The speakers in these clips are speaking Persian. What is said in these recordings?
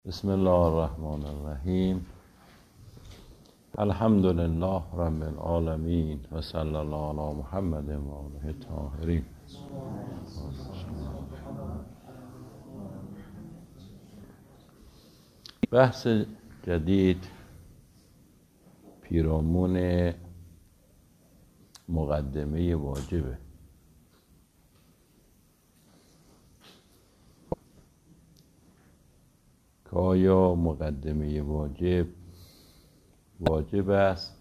بسم الله الرحمن الرحیم. الحمد لله رب العالمین و صلی الله علی محمد و آله الطاهرین. بحث جدید پیرامون مقدمه واجبه. که آیا مقدمه واجب است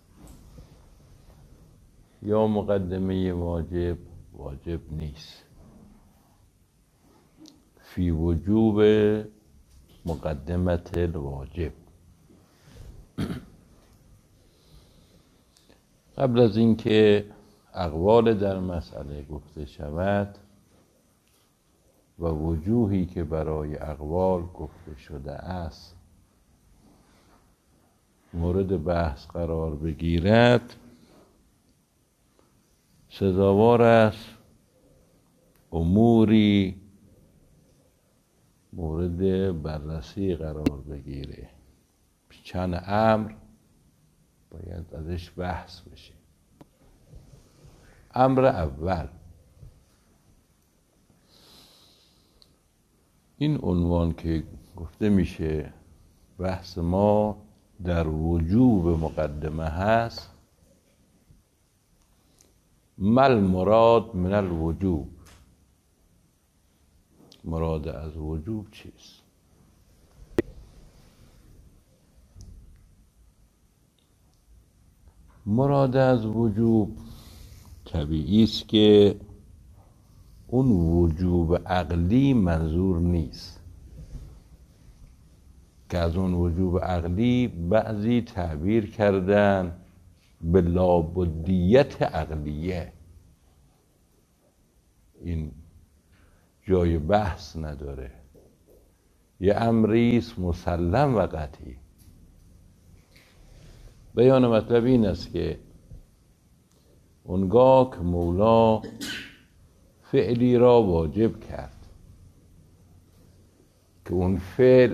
یا مقدمه واجب نیست؟ فی وجوب مقدمت الواجب. قبل از اینکه اقوال در مسئله گفته شود و وجوهی که برای اقوال گفته شده است مورد بحث قرار بگیرد، سزاوار است اموری مورد بررسی قرار بگیره. چند امر باید ازش بحث بشه. امر اول، این عنوان که گفته میشه بحث ما در وجوب مقدمه هست. مل مراد من الوجوب، مراد از وجوب چیست؟ مراد از وجوب طبیعی است که اون وجوب عقلی منظور نیست، که از اون وجوب عقلی بعضی تعبیر کردن به لابدیت عقلیه. این جای بحث نداره، یه امریست مسلم و قطعی. بیان مطلب این است که اونگاه که مولا فعلی را واجب کرد که اون فعل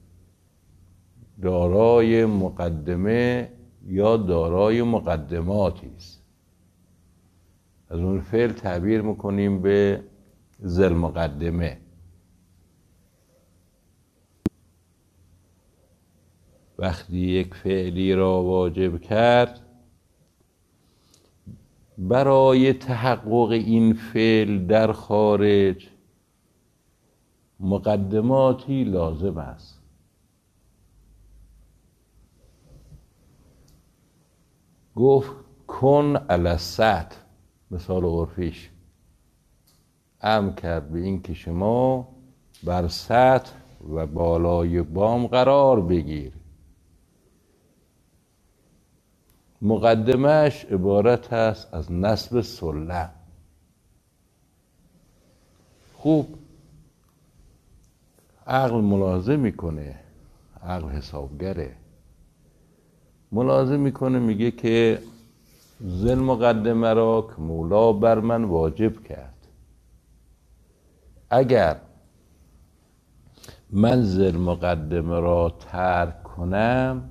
دارای مقدمه یا دارای مقدماتی است، از اون فعل تعبیر میکنیم به ذل مقدمه. وقتی یک فعلی را واجب کرد، برای تحقق این فعل در خارج مقدماتی لازم است. گفت کن علی السطح، مثال عرفیش امر کرد به این که شما بر سطح و بالای بام قرار بگیر. مقدمهش عبارت است از نصب سلم. خوب عقل ملاحظه میکنه، عقل حسابگره، ملاحظه میکنه، میگه که ذل مقدمه را که مولا بر من واجب کرد، اگر من ذل مقدمه را ترک کنم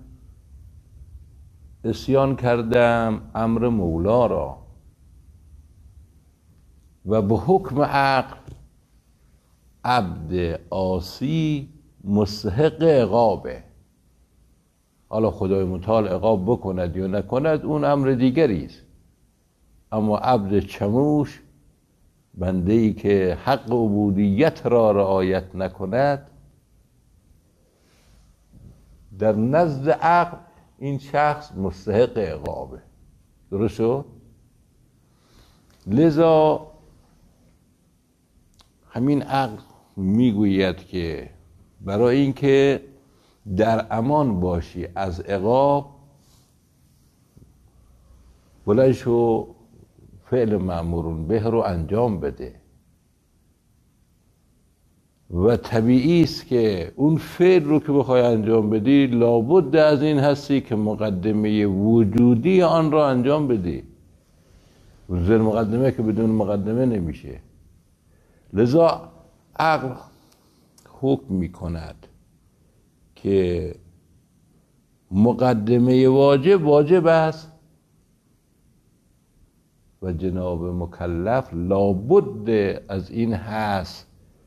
عصیان کردم امر مولا را و به حکم عقل عبد عاصی مستحق عقابه. حالا خدای متعال عقاب بکند یا نکند اون امر دیگری است، اما عبد چموش، بنده‌ای که حق عبودیت را رعایت نکند، در نزد عقل این شخص مستحق عقابه. درست شد؟ لذا همین عقل میگوید که برای اینکه در امان باشی از عقاب، بلند شو فعل مأمور به رو انجام بده. و طبیعی است که اون فعل رو که بخوای انجام بدی لابد از این هستی که مقدمه وجودی آن را انجام بدی. ذل مقدمه که بدون مقدمه نمیشه. لذا عقل حکم میکند که مقدمه واجب است و جناب مکلف لابد از این هست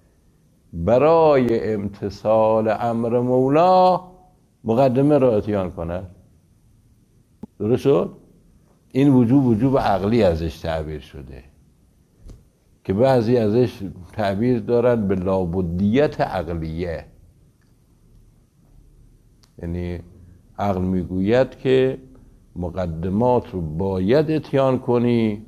برای امتثال امر مولا مقدمه را اتیان کند. درست شد؟ این وجوب عقلی ازش تعبیر شده که بعضی ازش تعبیر دارن به لابدیت عقلیه، یعنی عقل میگوید که مقدمات رو باید اتیان کنی.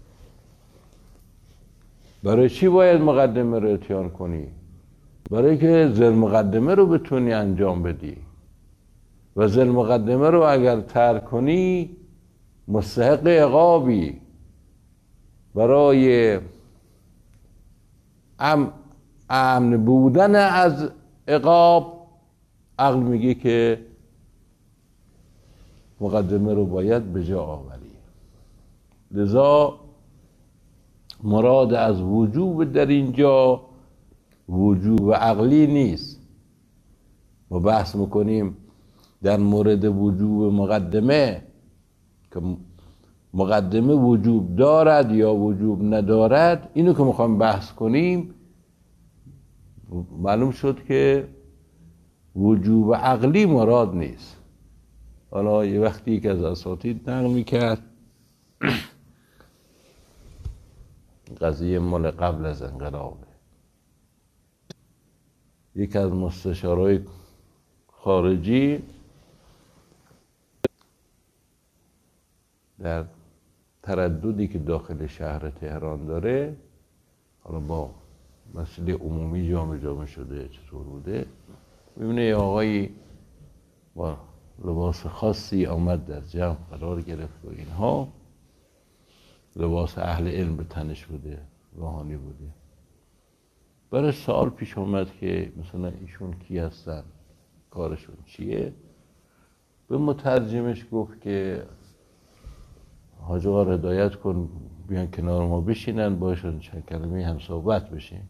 برای چی باید مقدمه رو اتیان کنی؟ برای که زل مقدمه رو بتونی انجام بدی و زل مقدمه رو اگر ترک کنی مستحق عقابی. برای امن بودن از عقاب عقل میگه که مقدمه رو باید به جا آوری. لذا مراد از وجوب در اینجا وجوب عقلی نیست. ما بحث میکنیم در مورد وجوب مقدمه که مقدمه وجوب دارد یا وجوب ندارد. اینو که میخوایم بحث کنیم معلوم شد که وجوب عقلی مراد نیست. حالا یه وقتی یک از اساتید نقل میکرد قضیه مال قبل از انقلابه، یک از مستشارای خارجی در ترددی که داخل شهر تهران داره، حالا با مسئله عمومی جامعه شده چطور بوده، میبینه یه آقایی با لباس خاصی آمد در جمع قرار گرفت و اینها، لباس اهل علم به تنش بوده، روحانی بوده. برای سوال پیش آمد که مثلا ایشون کی هستن، کارشون چیه. به مترجمش گفت که حاج آقا هدایت کن بیان کنار ما بشینن باشون چند کلمه هم صحبت بشین.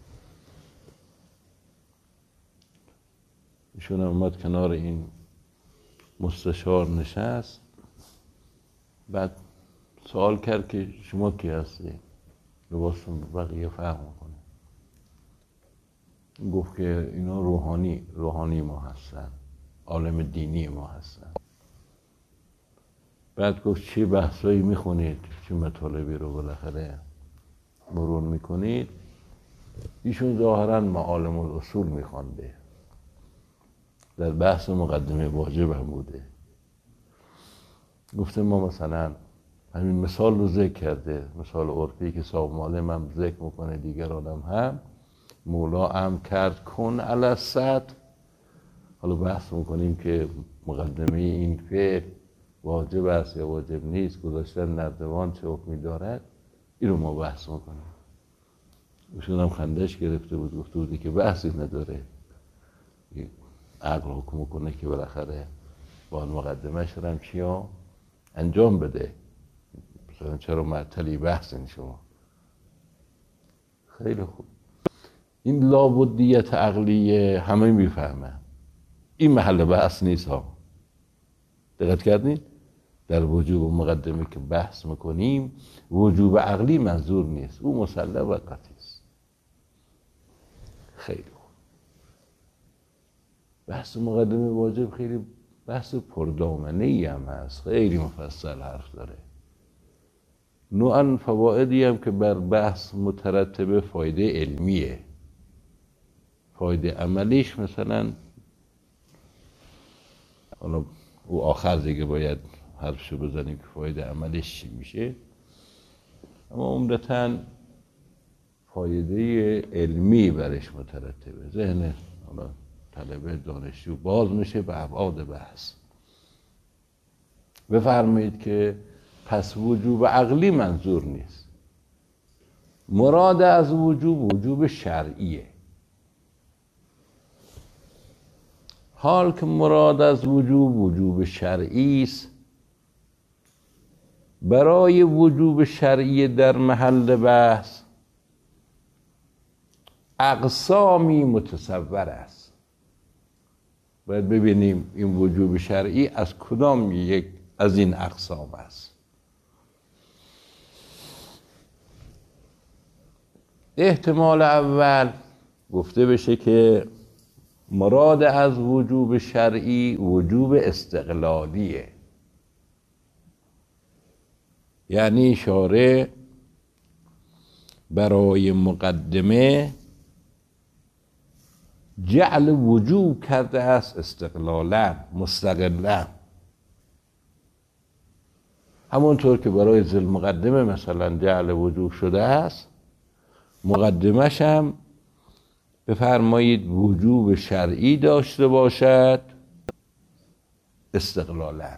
ایشون اومد کنار این مستشار نشست، بعد سوال کرد که شما کی هستی؟ لباسون بقیه فرق میکنه. گفت که اینا روحانی ما هستن، عالم دینی ما هستن. بعد گفت چه بحثایی میخونید، چه مطالبی رو بالاخره مرور میکنید؟ ایشون ظاهرا معالم الاصول میخونده، در بحث مقدمه واجب هم بوده. گفته ما مثلا همین مثال رو ذکر کرده، مثال عرفی که صاحب معلم هم ذکر میکنه، دیگرانم هم مولا هم کرد کن علی السطح. حالا بحث میکنیم که مقدمه این فعل واجب است یا واجب نیست، گذاشتن نردبان چه حکمی دارد، این رو ما بحث میکنیم. ایشون هم خندش گرفته بود، گفته بودی که بحثی نداره، عقل حکم کنه که بالاخره با مقدمهش هم چیا انجام بده، مثلا چرا معطلی بحثین شما. خیلی خوب، این لابدیت عقلیه همه میفهمن، این محل بحث نیست ها. دقت کردین؟ در وجوب مقدمه که بحث میکنیم وجوب عقلی منظور نیست، او مسلم و قطعی است. خیلی خوب، بحث مقدمه واجب خیلی بحث پردامنه‌ای هم هست، خیلی مفصل حرف داره. نوعاً فوائدی هم که بر بحث مترتبه فایده علمیه، فایده عملیش مثلا حالا او آخر دیگه باید حرفشو بزنیم که فایده عملیش چی میشه، اما عمدتاً فایده علمی برش مترتبه. ذهن حالا طلبه دانشجو باز میشه به ابعاد بحث. بفرمایید که پس وجوب عقلی منظور نیست، مراد از وجوب شرعیه. حال که مراد از وجوب شرعی است، برای وجوب شرعی در محل بحث اقسامی متصور است. باید ببینیم این وجوب شرعی از کدام یک از این اقسام است. احتمال اول گفته بشه که مراد از وجوب شرعی وجوب استقلالیه، یعنی شارع برای مقدمه جعل وجوب کرده است استقلالا، مستقلا، همونطور که برای ذی المقدمه مثلا جعل وجوب شده است، مقدمش هم بفرمایید وجوب شرعی داشته باشد استقلالا.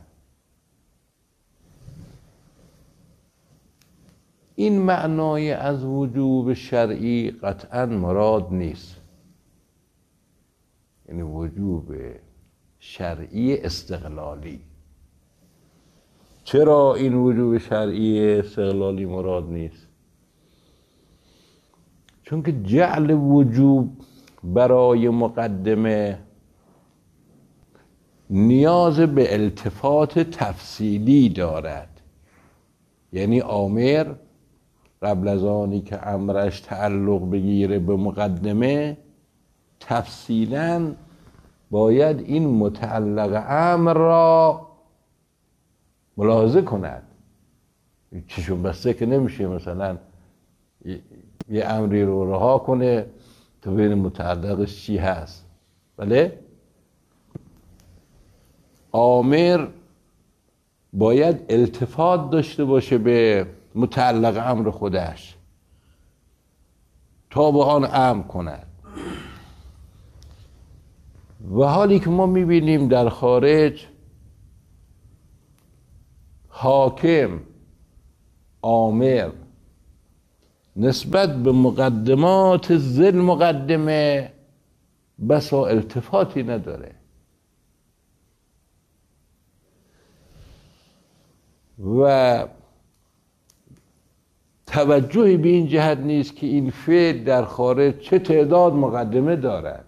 این معنای از وجوب شرعی قطعا مراد نیست، یعنی وجوب شرعی استقلالی. چرا این وجوب شرعی استقلالی مراد نیست؟ چون که جعل وجوب برای مقدمه نیاز به التفات تفصیلی دارد، یعنی آمر قبل از آنی که امرش تعلق بگیره به مقدمه تفصیلاً باید این متعلق امر را ملاحظه کند. چشم بسته که نمیشه مثلا یه امری رو رها کنه تا ببین متعلقش چی هست. بله؟ آمر باید التفات داشته باشه به متعلق امر خودش تا به آن امر کند. و حالی که ما میبینیم در خارج حاکم، آمر نسبت به مقدمات ذی المقدمه بسا التفاتی نداره و توجهی به این جهت نیست که این فعل در خارج چه تعداد مقدمه دارد.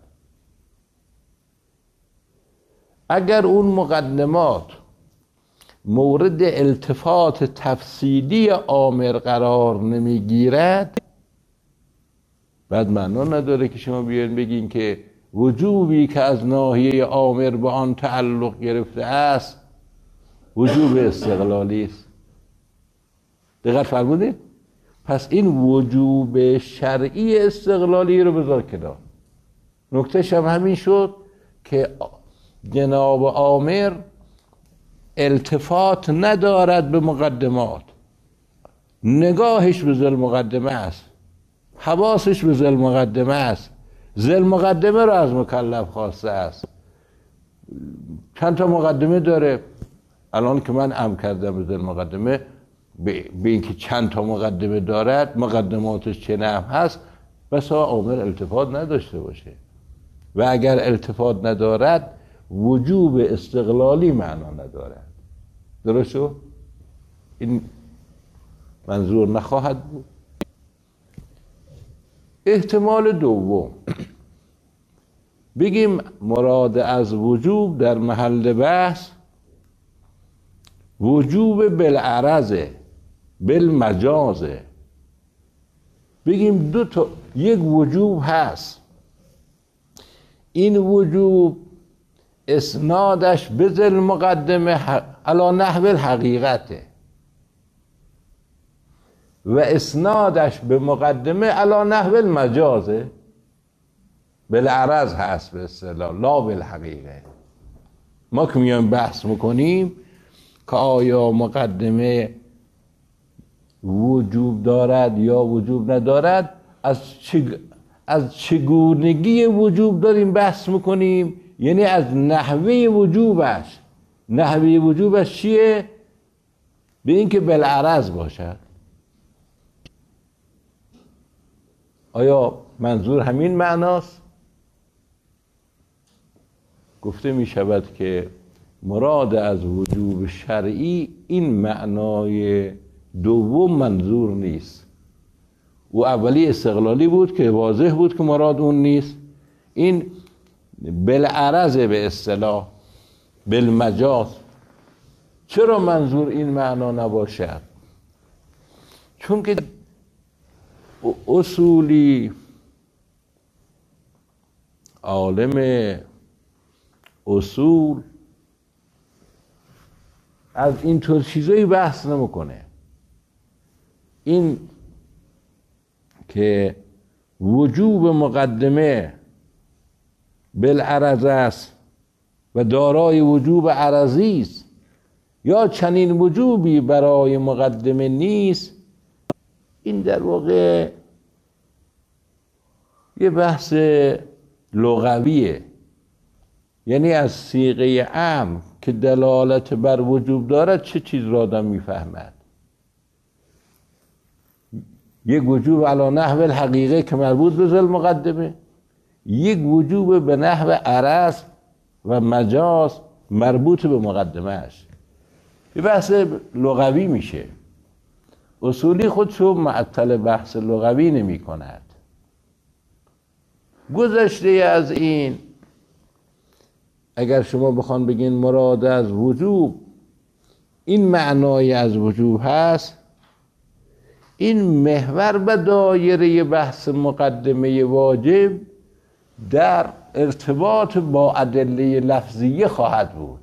اگر اون مقدمات مورد التفات تفصیلی آمر قرار نمیگیرد، بعد معنا نداره که شما بیاین بگین که وجوبی که از ناحیه آمر به آن تعلق گرفته است وجوب استقلالی است. دقت فرمودید؟ پس این وجوب شرعی استقلالی رو بذار کنار. نکتهش هم همین شد که جناب آمر التفات ندارد به مقدمات، نگاهش به ذی المقدمه است، حواسش به ذی المقدمه است، ذی المقدمه رو از مکلف خواسته است. چند تا مقدمه داره؟ الان که من امر کردم به ذی المقدمه به اینکه چند تا مقدمه دارد، مقدماتش چه نحو هست، بسا آمر التفات نداشته باشه و اگر التفات ندارد وجوب استقلالی معنا ندارد. درست شد؟ این منظور نخواهد بود. احتمال دوم بگیم مراد از وجوب در محل بحث وجوب بالعرضه، بالمجازه. بگیم یک وجوب هست، این وجوب اسنادش به ذی المقدمه علی نحو الحقیقته و اسنادش به مقدمه علی نحو المجازه، بالعرض هست به اصطلاح، لا بالحقیقه. ما که میایم بحث میکنیم که آیا مقدمه وجوب دارد یا وجوب ندارد، از چگونگی وجوب داریم بحث میکنیم، یعنی از نحوه وجوبش. نحوه وجوبش چیه؟ به این که بالعرض باشد. آیا منظور همین معناست؟ گفته می شود که مراد از وجوب شرعی این معنای دوم منظور نیست. او اولی استقلالی بود که واضح بود که مراد اون نیست. این بالعرض به اصطلاح بالمجاز. چرا منظور این معنا نباشد؟ چون که اصولی عالم اصول از اینطور چیزایی بحث نمیکنه. این که وجوب مقدمه بالعرض است و دارای وجوب عرضی است یا چنین وجوبی برای مقدمه نیست، این در واقع یه بحث لغویه. یعنی از صیغه امر که دلالت بر وجوب دارد چه چیز را آدم میفهمد؟ یک وجوب علی نحو الحقیقه که مربوط به ذل مقدمه، یک وجوب به نحو عرض و مجاز مربوط به مقدمه است. یه بحث لغوی میشه. اصولی خودشو معطل بحث لغوی نمی کند. گذشته از این، اگر شما بخوان بگین مراد از وجوب این معنای از وجوب هست، این محور و دایره بحث مقدمه واجب در ارتباط با ادله لفظیه خواهد بود.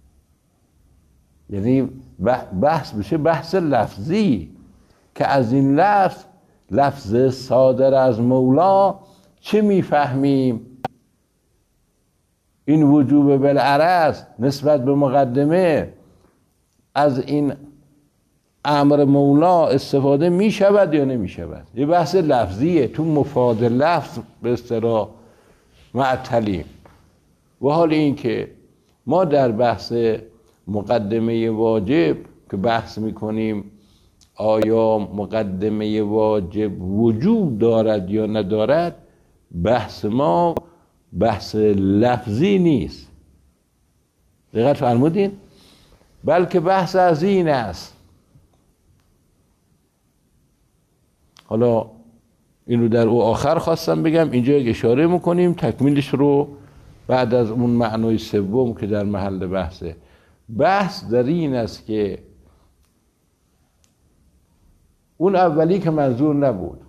یعنی بحث بشه بحث لفظی که از این لفظ صادر از مولا چه میفهمیم؟ این وجوب بالعرض نسبت به مقدمه از این امر مولا استفاده می شود یا نمی شود؟ یه بحث لفظیه، تو مفاد لفظ به اصطلاح معطلیم. و حال این که ما در بحث مقدمه واجب که بحث می کنیم آیا مقدمه واجب وجوب دارد یا ندارد، بحث ما بحث لفظی نیست. دقت فرمودین؟ بلکه بحث از این است. حالا این رو در او آخر خواستم بگم، اینجا یک اشاره میکنیم، تکمیلش رو بعد از اون معنای سوم که در محل بحثه. بحث در این است که اون اولی که منظور نبود،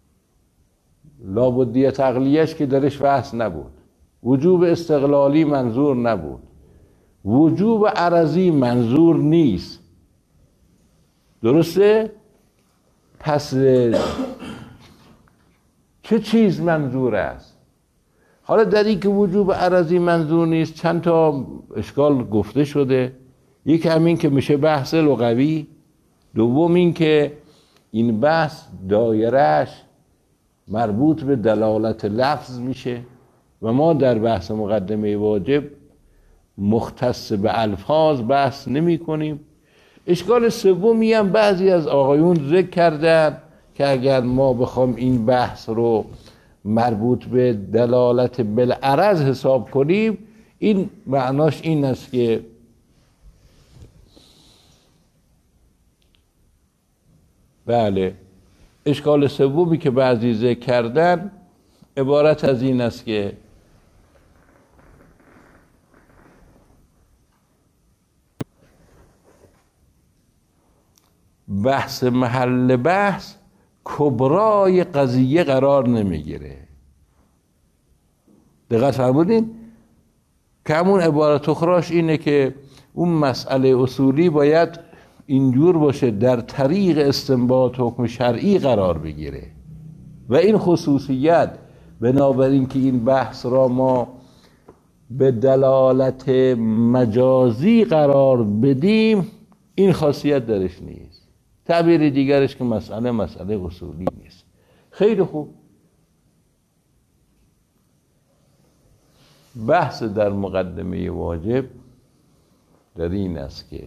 لابدیت عقلیش که درش بحث نبود، وجوب استقلالی منظور نبود، وجوب عرضی منظور نیست. درسته؟ پس چه چیز منظور است؟ حالا در این که وجوب عرضی منظور نیست چند تا اشکال گفته شده. یک همین که میشه بحث لغوی، دوم این که این بحث دایرهش مربوط به دلالت لفظ میشه و ما در بحث مقدمه واجب مختص به الفاظ بحث نمی کنیم. اشکال سومی هم بعضی از آقایون ذکر کردن که اگر ما بخوام این بحث رو مربوط به دلالت بالعرض حساب کنیم، این معناش این است که بله، اشکال سومی که بعضی ذکر کردن عبارت از این است که بحث محل بحث کبرای قضیه قرار نمیگیره. دقت فرمودین؟ که همون عبارت اخراش اینه که اون مسئله اصولی باید اینجور باشه در طریق استنباط حکم شرعی قرار بگیره و این خصوصیت بنابراین که این بحث را ما به دلالت مجازی قرار بدیم، این خاصیت درش نیست. تعبیر دیگرش که مسئله اصولی نیست. خیلی خوب. بحث در مقدمه واجب در این است که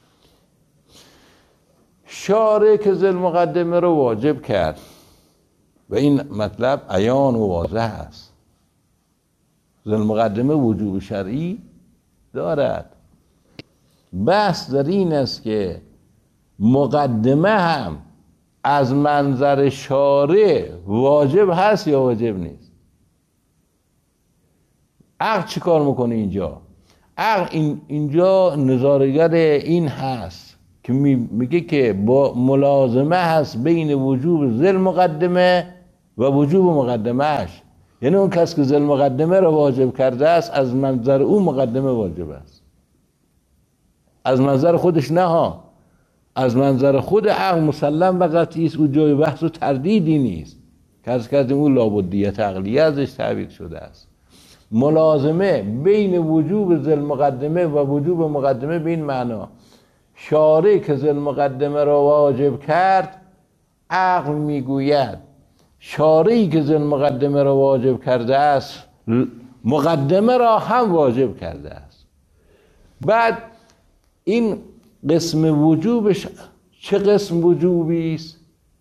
شارع که ذل مقدمه رو واجب کرد و این مطلب عیان و واضح است، ذل مقدمه وجوب شرعی دارد. بحث در این است که مقدمه هم از منظر شارع واجب هست یا واجب نیست. عقل چی کار میکنه اینجا؟ عقل اینجا نظارگر این هست که میگه که با ملازمه هست بین وجوب ذل مقدمه و وجوب مقدمهش. یعنی اون کس که ذل مقدمه را واجب کرده است از منظر او مقدمه واجب است، از منظر خودش نه ها، از منظر خود عقل مسلم و قطعی است، او جای بحث و تردیدی نیست. عرض کردیم اون لابدیت عقلیه ازش تعبیر شده است. ملازمه بین وجوب ذل مقدمه و وجوب مقدمه به این معنا شارع که ذل مقدمه را واجب کرد، عقل میگوید شارعی که ذل مقدمه را واجب کرده است مقدمه را هم واجب کرده است. بعد این قسم وجوبش چه قسم وجوبی است؟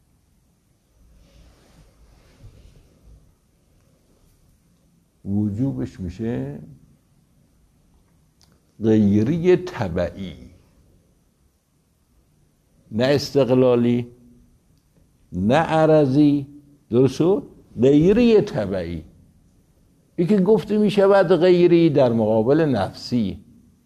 وجوبش میشه غیری تبعی، نه استقلالی نه عرضی، درست شد؟ غیری تبعی. این که گفته میشود غیری در مقابل نفسی.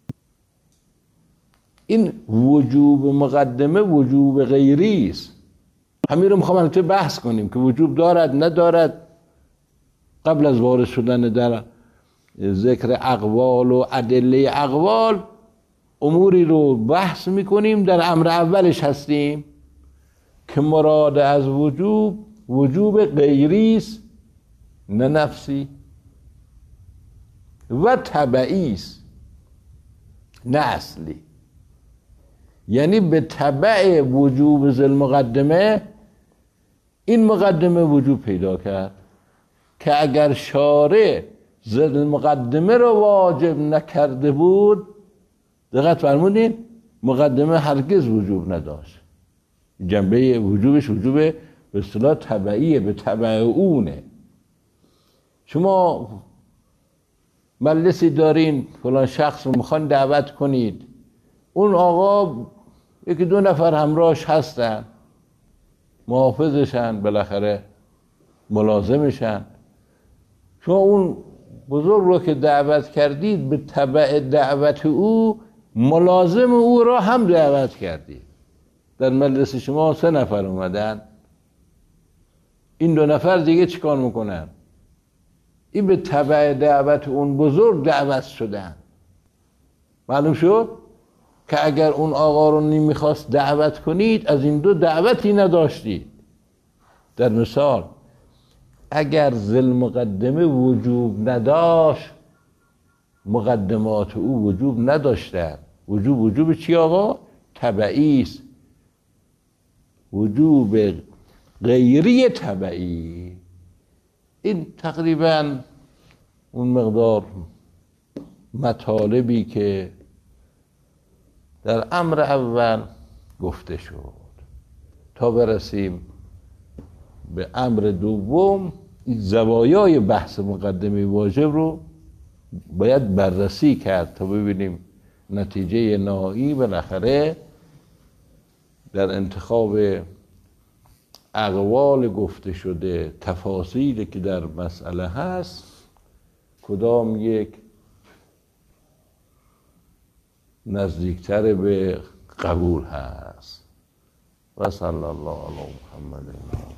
این وجوب مقدمه وجوب غیری است. همین رو میخوام البته بحث کنیم که وجوب دارد ندارد. قبل از وارد شدن در ذکر اقوال و ادله اقوال اموری رو بحث میکنیم، در امر اولش هستیم که مراد از وجوب وجوب غیری است، نه نفسی، و تبعی است، نه اصلی. یعنی به تبع وجوب ذل مقدمه این مقدمه وجوب پیدا کرد که اگر شارع ذل مقدمه رو واجب نکرده بود، دقت فرمودین، مقدمه هرگز وجوب نداشت. جنبه وجوبش وجوب به اصطلاح تبعیه، به تبع اونه. شما مجلسی دارین، فلان شخص رو میخوان دعوت کنید، اون آقا یکی دو نفر همراهش هستن، محافظشن، بالاخره ملازمشن. شما اون بزرگ رو که دعوت کردید به تبع دعوت او ملازم او را هم دعوت کردید. در مجلس شما 3 نفر اومدن، این 2 نفر دیگه چیکار میکنن؟ این به تبع دعوت اون بزرگ دعوت شدن. معلوم شد که اگر اون آقا رو نمیخواست دعوت کنید از این 2 دعوتی نداشتید. در مثال اگر ذل مقدمه وجوب نداشت، مقدمات او وجوب نداشتند. وجوب چی آقا؟ تبعی است، وجوب غیری تبعی. این تقریبا اون مقدار مطالبی که در امر اول گفته شد تا برسیم به امر دوم. این زوایای بحث مقدمه واجب رو باید بررسی کرد تا ببینیم نتیجه نهایی بالاخره در انتخاب اقوال گفته شده، تفاصیلی که در مسئله هست، کدام یک نزدیکتر به قبول هست. و صلی الله علی محمد.